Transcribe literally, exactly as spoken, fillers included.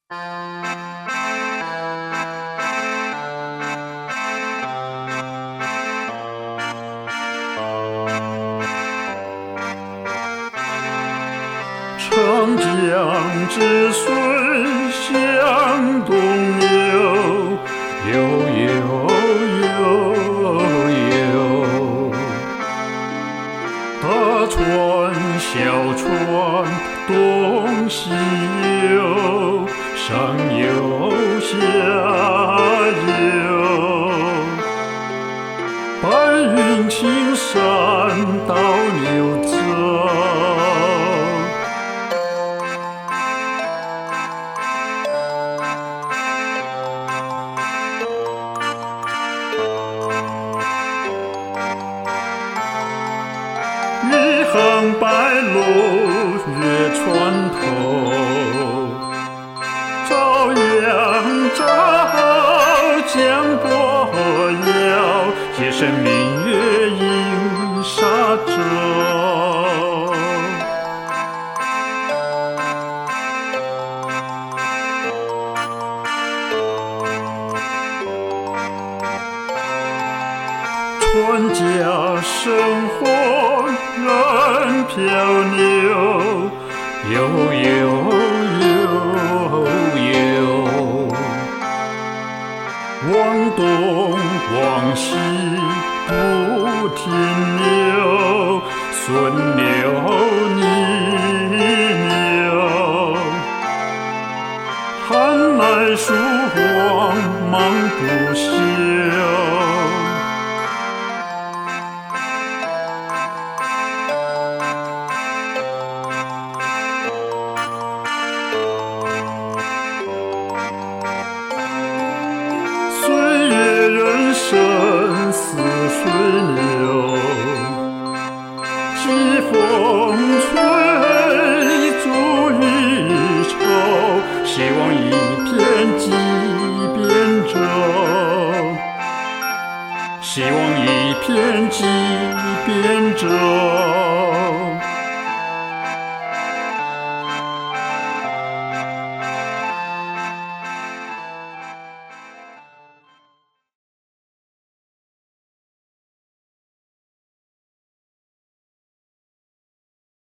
长江之水向东流，悠悠悠悠。大船小船东西游，上游下游。白云青山到牛走。一行白鹭越船头，朝阳照，江波摇，夜深明月映沙洲。船家生活人漂流，悠悠悠悠。往东往西不停留，顺流逆流。寒来暑往忙不休。人生似水流，疾风吹，逐鱼愁。希望一片即扁舟，希望一片即扁舟。